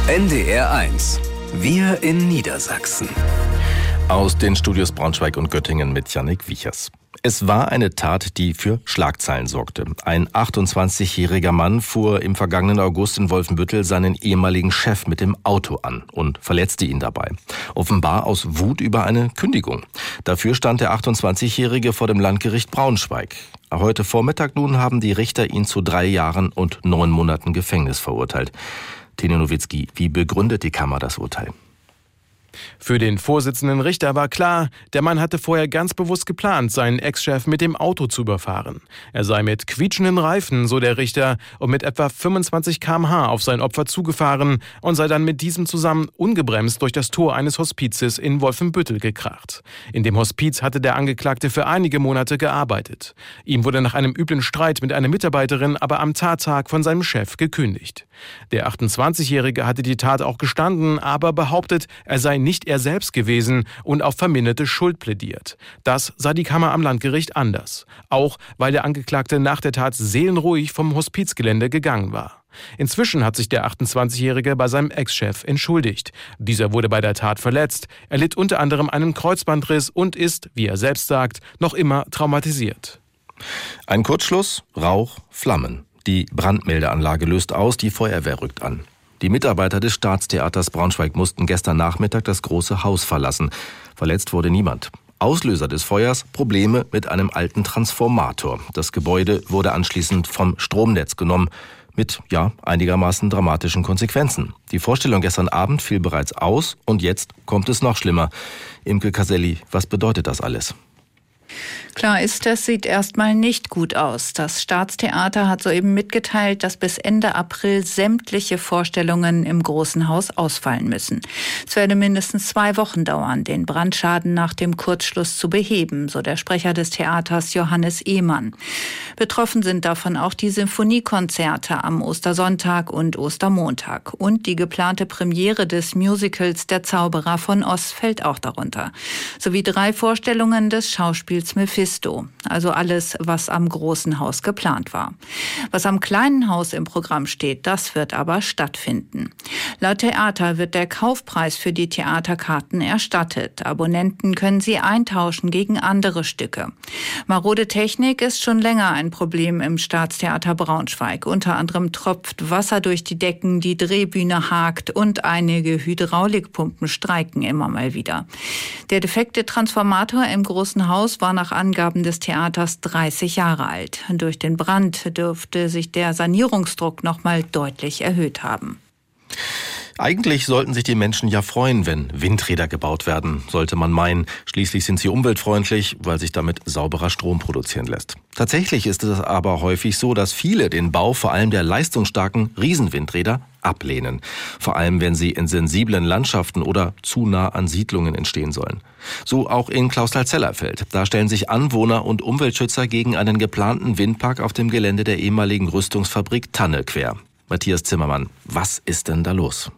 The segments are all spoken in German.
NDR1. Wir in Niedersachsen. Aus den Studios Braunschweig und Göttingen mit Jannik Wiechers. Es war eine Tat, die für Schlagzeilen sorgte. Ein 28-jähriger Mann fuhr im vergangenen August in Wolfenbüttel seinen ehemaligen Chef mit dem Auto an und verletzte ihn dabei. Offenbar aus Wut über eine Kündigung. Dafür stand der 28-jährige vor dem Landgericht Braunschweig. Heute Vormittag nun haben die Richter ihn zu 3 Jahren und 9 Monaten Gefängnis verurteilt. Tine Nowitzki, wie begründet die Kammer das Urteil? Für den Vorsitzenden Richter war klar, der Mann hatte vorher ganz bewusst geplant, seinen Ex-Chef mit dem Auto zu überfahren. Er sei mit quietschenden Reifen, so der Richter, und mit etwa 25 km/h auf sein Opfer zugefahren und sei dann mit diesem zusammen ungebremst durch das Tor eines Hospizes in Wolfenbüttel gekracht. In dem Hospiz hatte der Angeklagte für einige Monate gearbeitet. Ihm wurde nach einem üblen Streit mit einer Mitarbeiterin aber am Tattag von seinem Chef gekündigt. Der 28-Jährige hatte die Tat auch gestanden, aber behauptet, er sei nicht er selbst gewesen und auf verminderte Schuld plädiert. Das sah die Kammer am Landgericht anders. Auch weil der Angeklagte nach der Tat seelenruhig vom Hospizgelände gegangen war. Inzwischen hat sich der 28-Jährige bei seinem Ex-Chef entschuldigt. Dieser wurde bei der Tat verletzt. Er litt unter anderem einen Kreuzbandriss und ist, wie er selbst sagt, noch immer traumatisiert. Ein Kurzschluss, Rauch, Flammen. Die Brandmeldeanlage löst aus, die Feuerwehr rückt an. Die Mitarbeiter des Staatstheaters Braunschweig mussten gestern Nachmittag das große Haus verlassen. Verletzt wurde niemand. Auslöser des Feuers: Probleme mit einem alten Transformator. Das Gebäude wurde anschließend vom Stromnetz genommen. Mit, einigermaßen dramatischen Konsequenzen. Die Vorstellung gestern Abend fiel bereits aus und jetzt kommt es noch schlimmer. Imke Caselli, was bedeutet das alles? Klar ist, es sieht erstmal nicht gut aus. Das Staatstheater hat soeben mitgeteilt, dass bis Ende April sämtliche Vorstellungen im Großen Haus ausfallen müssen. Es werde mindestens 2 Wochen dauern, den Brandschaden nach dem Kurzschluss zu beheben, so der Sprecher des Theaters Johannes Ehmann. Betroffen sind davon auch die Symphoniekonzerte am Ostersonntag und Ostermontag. Und die geplante Premiere des Musicals Der Zauberer von Oz fällt auch darunter. Sowie 3 Vorstellungen des Schauspiels Mephisto. Also alles, was am Großen Haus geplant war. Was am Kleinen Haus im Programm steht, das wird aber stattfinden. Laut Theater wird der Kaufpreis für die Theaterkarten erstattet. Abonnenten können sie eintauschen gegen andere Stücke. Marode Technik ist schon länger ein Problem im Staatstheater Braunschweig. Unter anderem tropft Wasser durch die Decken, die Drehbühne hakt und einige Hydraulikpumpen streiken immer mal wieder. Der defekte Transformator im Großen Haus war nach Angaben des Theaters 30 Jahre alt. Durch den Brand dürfte sich der Sanierungsdruck noch mal deutlich erhöht haben. Eigentlich sollten sich die Menschen ja freuen, wenn Windräder gebaut werden, sollte man meinen. Schließlich sind sie umweltfreundlich, weil sich damit sauberer Strom produzieren lässt. Tatsächlich ist es aber häufig so, dass viele den Bau vor allem der leistungsstarken Riesenwindräder ablehnen. Vor allem, wenn sie in sensiblen Landschaften oder zu nah an Siedlungen entstehen sollen. So auch in Clausthal-Zellerfeld. Da stellen sich Anwohner und Umweltschützer gegen einen geplanten Windpark auf dem Gelände der ehemaligen Rüstungsfabrik Tanne quer. Matthias Zimmermann, was ist denn da los?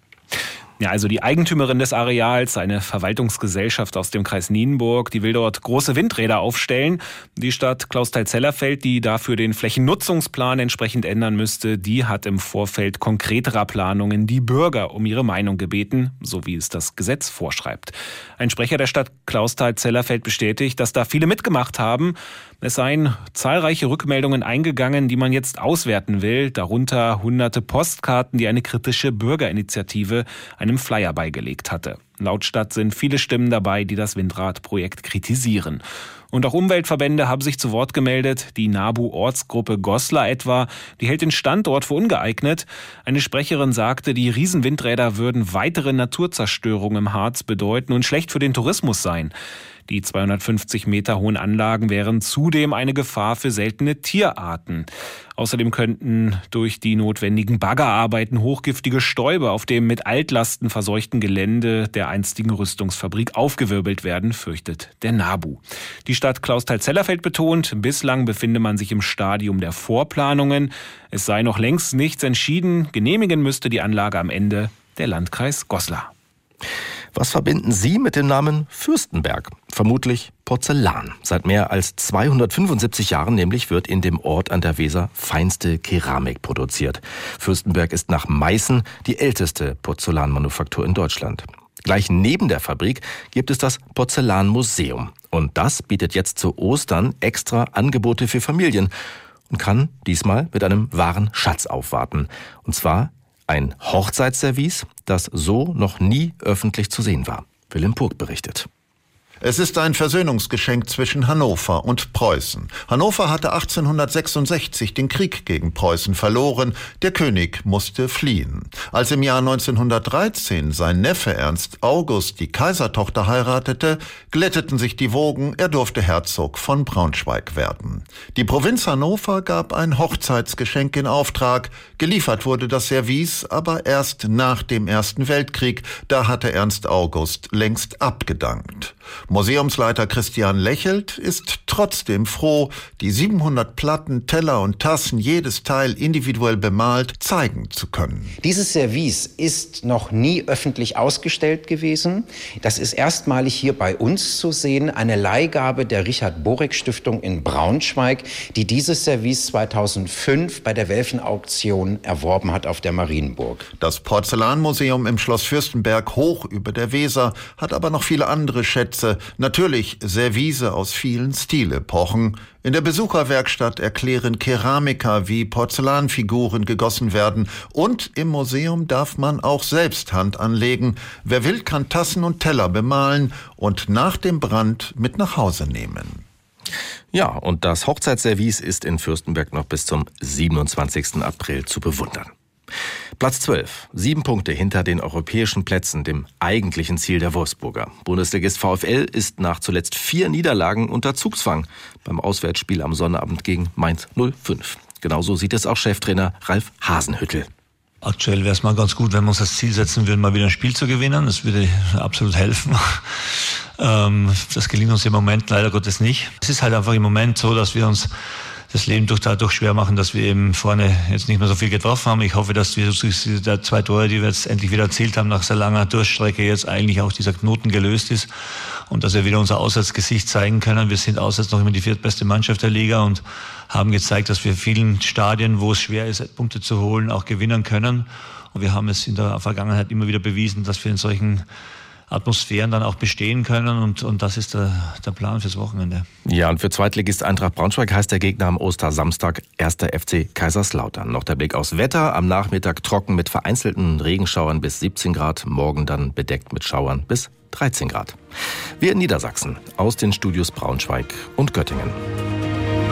Ja, also die Eigentümerin des Areals, eine Verwaltungsgesellschaft aus dem Kreis Nienburg, die will dort große Windräder aufstellen. Die Stadt Clausthal-Zellerfeld, die dafür den Flächennutzungsplan entsprechend ändern müsste, die hat im Vorfeld konkreterer Planungen die Bürger um ihre Meinung gebeten, so wie es das Gesetz vorschreibt. Ein Sprecher der Stadt Clausthal-Zellerfeld bestätigt, dass da viele mitgemacht haben. Es seien zahlreiche Rückmeldungen eingegangen, die man jetzt auswerten will, darunter hunderte Postkarten, die eine kritische Bürgerinitiative einem Flyer beigelegt hatte. Laut Stadt sind viele Stimmen dabei, die das Windradprojekt kritisieren. Und auch Umweltverbände haben sich zu Wort gemeldet. Die NABU-Ortsgruppe Goslar etwa, die hält den Standort für ungeeignet. Eine Sprecherin sagte, die Riesenwindräder würden weitere Naturzerstörung im Harz bedeuten und schlecht für den Tourismus sein. Die 250 Meter hohen Anlagen wären zudem eine Gefahr für seltene Tierarten. Außerdem könnten durch die notwendigen Baggerarbeiten hochgiftige Stäube auf dem mit Altlasten verseuchten Gelände der einstigen Rüstungsfabrik aufgewirbelt werden, fürchtet der NABU. Die Stadt Clausthal-Zellerfeld betont, bislang befinde man sich im Stadium der Vorplanungen. Es sei noch längst nichts entschieden. Genehmigen müsste die Anlage am Ende der Landkreis Goslar. Was verbinden Sie mit dem Namen Fürstenberg? Vermutlich Porzellan. Seit mehr als 275 Jahren nämlich wird in dem Ort an der Weser feinste Keramik produziert. Fürstenberg ist nach Meißen die älteste Porzellanmanufaktur in Deutschland. Gleich neben der Fabrik gibt es das Porzellanmuseum. Und das bietet jetzt zu Ostern extra Angebote für Familien und kann diesmal mit einem wahren Schatz aufwarten. Und zwar ein Hochzeitsservice, das so noch nie öffentlich zu sehen war. Willem Purk berichtet. Es ist ein Versöhnungsgeschenk zwischen Hannover und Preußen. Hannover hatte 1866 den Krieg gegen Preußen verloren. Der König musste fliehen. Als im Jahr 1913 sein Neffe Ernst August die Kaisertochter heiratete, glätteten sich die Wogen. Er durfte Herzog von Braunschweig werden. Die Provinz Hannover gab ein Hochzeitsgeschenk in Auftrag. Geliefert wurde das Service aber erst nach dem Ersten Weltkrieg. Da hatte Ernst August längst abgedankt. Museumsleiter Christian Lächelt ist trotzdem froh, die 700 Platten, Teller und Tassen, jedes Teil individuell bemalt, zeigen zu können. Dieses Service ist noch nie öffentlich ausgestellt gewesen. Das ist erstmalig hier bei uns zu sehen, eine Leihgabe der Richard-Borek-Stiftung in Braunschweig, die dieses Service 2005 bei der Welfen-Auktion erworben hat auf der Marienburg. Das Porzellanmuseum im Schloss Fürstenberg hoch über der Weser hat aber noch viele andere Schätze. Natürlich Service aus vielen Stilepochen. In der Besucherwerkstatt erklären Keramiker, wie Porzellanfiguren gegossen werden. Und im Museum darf man auch selbst Hand anlegen. Wer will, kann Tassen und Teller bemalen und nach dem Brand mit nach Hause nehmen. Ja, und das Hochzeitsservice ist in Fürstenberg noch bis zum 27. April zu bewundern. Platz 12. 7 Punkte hinter den europäischen Plätzen, dem eigentlichen Ziel der Wolfsburger. Bundesligist VfL ist nach zuletzt 4 Niederlagen unter Zugzwang beim Auswärtsspiel am Sonnabend gegen Mainz 05. Genauso sieht es auch Cheftrainer Ralf Hasenhüttl. Aktuell wäre es mal ganz gut, wenn wir uns das Ziel setzen würden, mal wieder ein Spiel zu gewinnen. Das würde absolut helfen. Das gelingt uns im Moment leider Gottes nicht. Es ist halt einfach im Moment so, dass wir uns das Leben dadurch schwer machen, dass wir eben vorne jetzt nicht mehr so viel getroffen haben. Ich hoffe, dass wir durch die 2 Tore, die wir jetzt endlich wieder erzielt haben, nach sehr langer Durchstrecke jetzt eigentlich auch dieser Knoten gelöst ist und dass wir wieder unser Auswärtsgesicht zeigen können. Wir sind auswärts noch immer die 4. Mannschaft der Liga und haben gezeigt, dass wir vielen Stadien, wo es schwer ist, Punkte zu holen, auch gewinnen können. Und wir haben es in der Vergangenheit immer wieder bewiesen, dass wir in solchen Atmosphären dann auch bestehen können und das ist der Plan fürs Wochenende. Ja, und für Zweitligist Eintracht Braunschweig heißt der Gegner am Ostersamstag 1. FC Kaiserslautern. Noch der Blick aufs Wetter. Am Nachmittag trocken mit vereinzelten Regenschauern bis 17 Grad, morgen dann bedeckt mit Schauern bis 13 Grad. Wir in Niedersachsen aus den Studios Braunschweig und Göttingen.